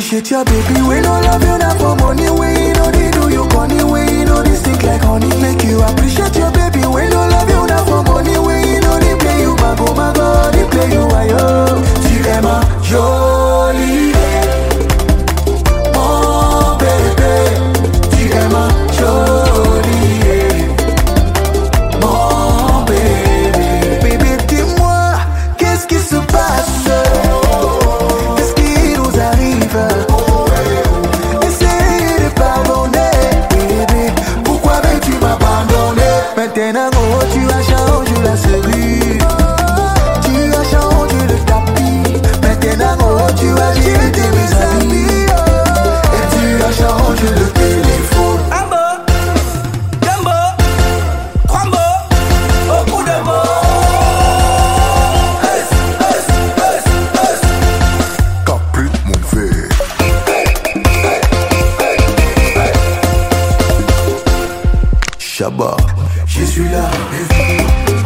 appreciate your baby. We no love you not for money. We know they do you funny. We know they stink like honey. Make you appreciate your baby. We no love you not for money. We know they play you mago, they play you ayo. Tu es ma jolie, mon bébé. Tu es ma jolie, mon bébé. Bébé, dis-moi, qu'est-ce qui se passe? Qu'est-ce qui nous arrive? Essaye de pardonner, bébé. Pourquoi veux-tu m'abandonner? Maintenant, oh, tu as changé la serrure. Tu as changé le tapis. Maintenant, oh, tu as jeté mes amis. Et tu as changé le téléphone. Un mot, deux mots, trois mots, beaucoup de mots. T'as plus mon verre. Shabba, je suis là.